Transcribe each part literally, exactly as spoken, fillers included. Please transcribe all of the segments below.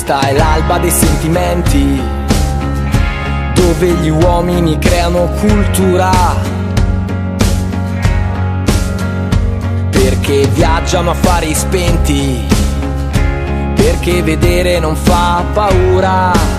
Questa è l'alba dei sentimenti, dove gli uomini creano cultura, perché viaggiano a fari spenti, perché vedere non fa paura.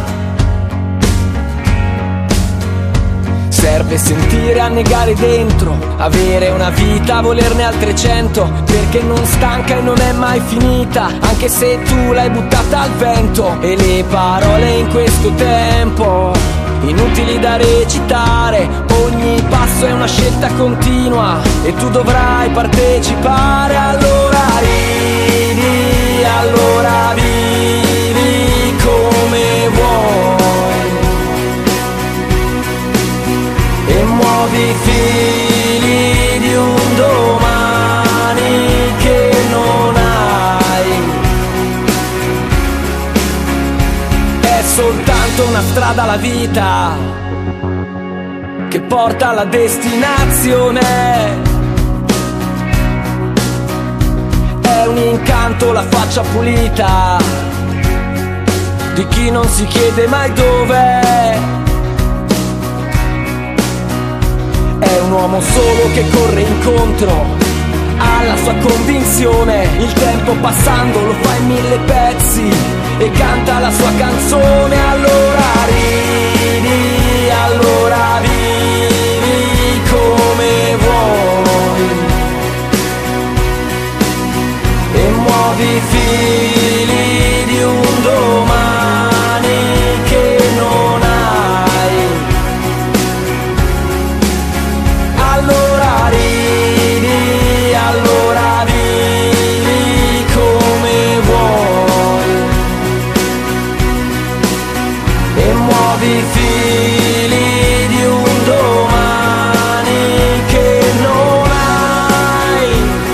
Serve sentire annegare dentro, avere una vita, volerne altre cento, perché non stanca e non è mai finita, anche se tu l'hai buttata al vento. E le parole in questo tempo, inutili da recitare, ogni passo è una scelta continua e tu dovrai partecipare. Allora ridi, allora vivi come vuoi e muovi i fili di un domani che non hai. È soltanto una strada la vita che porta alla destinazione. È un incanto la faccia pulita di chi non si chiede mai dove. È un uomo solo che corre incontro alla sua convinzione. Il tempo passando lo fa in mille pezzi e canta la sua canzone. Allora ridi, allora vivi come vuoi e muovi i fili di un domani che non hai. Allora ridi, allora vivi come vuoi e muovi i fili di un domani che non hai.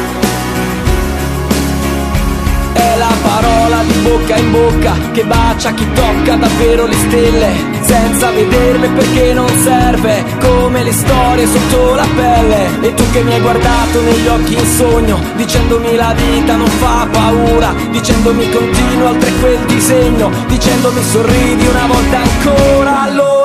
È la parola di bocca in bocca che bacia chi tocca davvero le stelle, senza vederle perché non serve, come le storie sotto la pelle. E tu che mi hai guardato negli occhi in sogno, dicendomi la vita non fa paura, dicendomi continua oltre quel disegno, dicendomi sorridi una volta ancora. Allora